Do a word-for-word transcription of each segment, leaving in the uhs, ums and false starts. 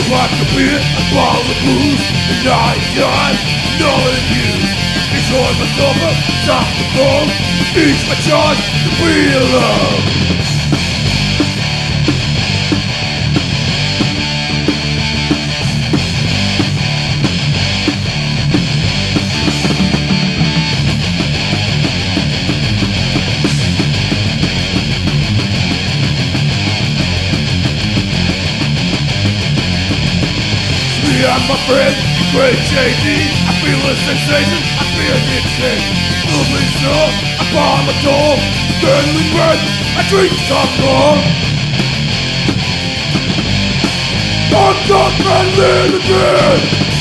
like a beer, a bottle of booze, and I die, knowing you. Enjoy my supper, stop the phone, each my charge to be alone. Me and my friend, great J D, I feel a sensation, I feel addiction. Moving sure, I bar my door, burning breath, I drink some more. I'm not friendly to me.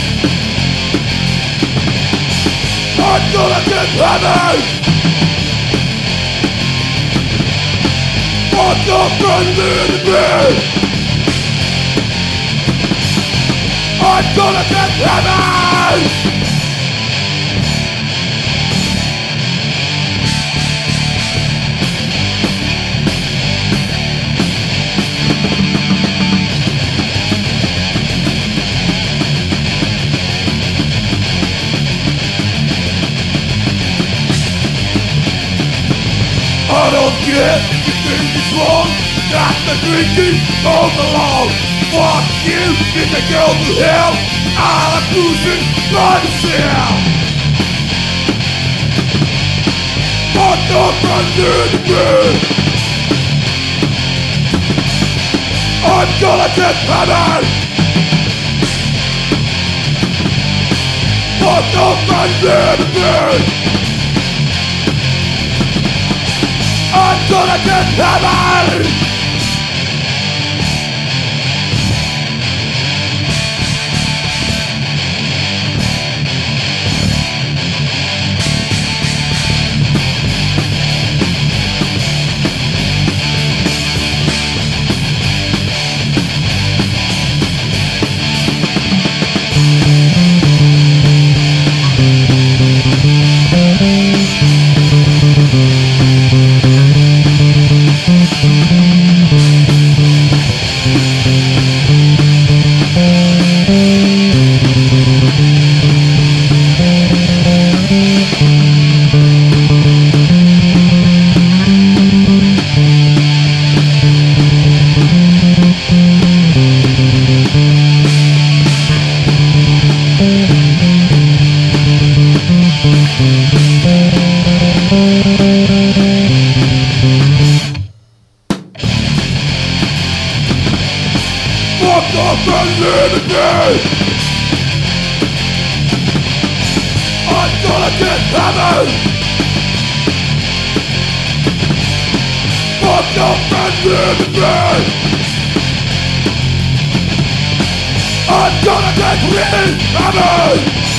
I'm gonna get heavy. I'm not friendly to me. I'm gonna get heavy! I don't care if you think it's wrong, that's the drinking all along. Fuck you, get the girl to hell, I'm losing myself. I'm not running again. I'm gonna get heavy. I'm not running again. I'm gonna get heavy. Fuck off and live again. I'm gonna get heavy. Fuck off and live again. I'm gonna get really heavy.